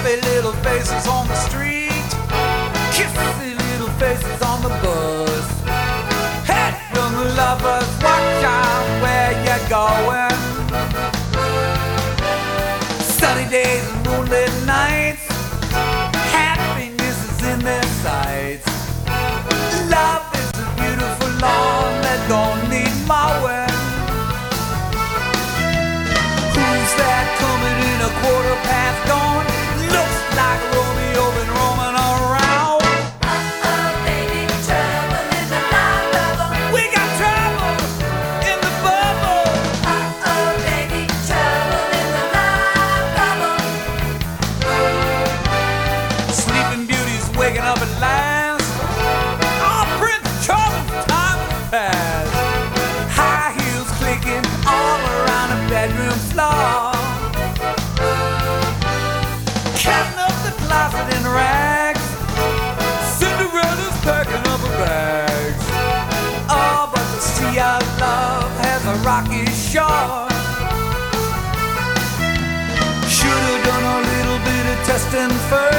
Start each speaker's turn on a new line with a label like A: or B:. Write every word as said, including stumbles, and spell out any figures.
A: Happy little faces on the street, kissy little faces on the bus. Hey, young lovers, watch out where you're going. Sunny days and moonlit nights, happiness is in their sights. Love is a beautiful lawn that don't need mowing. Who's that coming in a quarter past dawn? Looks like Romeo been roaming around.
B: Uh-oh, baby, trouble in the night bubble.
A: We got trouble in the bubble.
B: Uh-oh, baby, trouble in the night bubble.
A: Sleeping Beauty's waking up at last. Oh, Prince Charles' time has passed. High heels clicking all around the bedroom floor. Counting up the closet in rags. Cinderella's packing up her bags. Oh, but the sea of love has a rocky shore. Should've done a little bit of testing first.